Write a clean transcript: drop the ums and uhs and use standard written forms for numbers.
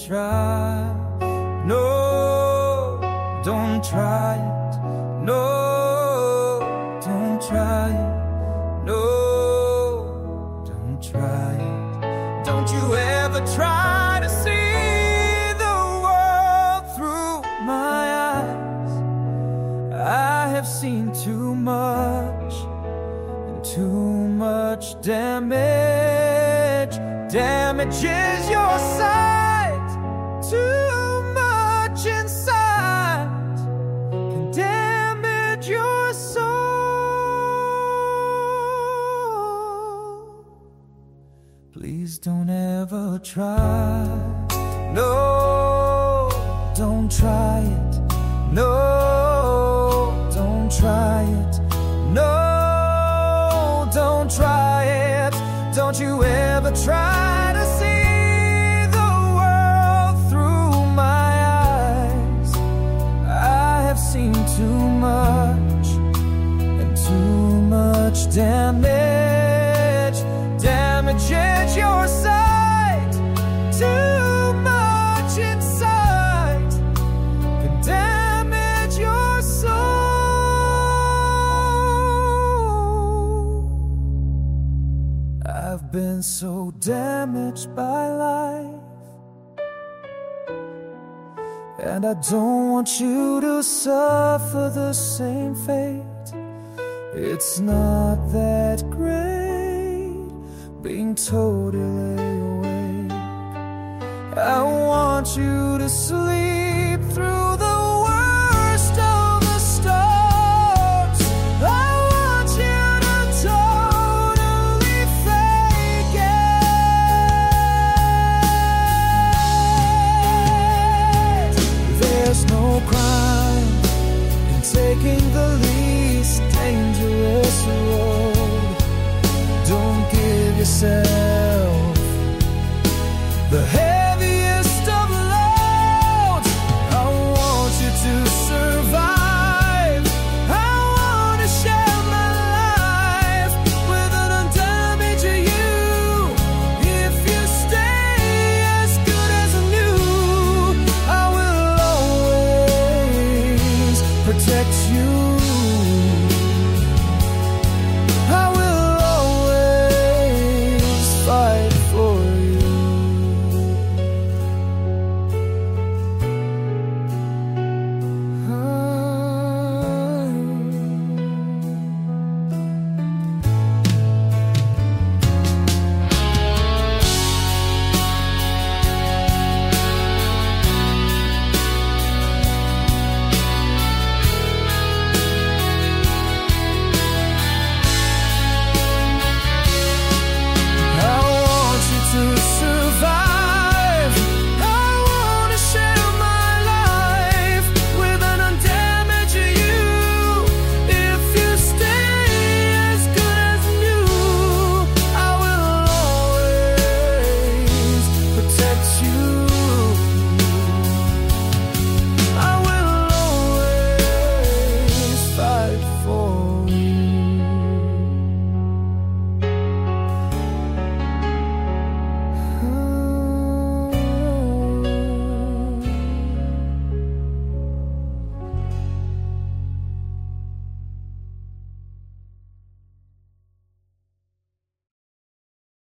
try. No, don't try it. No, don't try it. No, don't try it. Don't you ever try to see the world through my eyes. I have seen too much, and too much damage. Damages your sight. Too much inside can damage your soul. Please don't ever try. No, don't try it. No, don't try it. No, don't try it. Don't you ever try to see the world through my eyes. I have seen too much, and too much damage. Damages your sight. Too much inside can damage your soul. I've been so damaged by life, and I don't want you to suffer the same fate. It's not that great being totally awake. I want you to sleep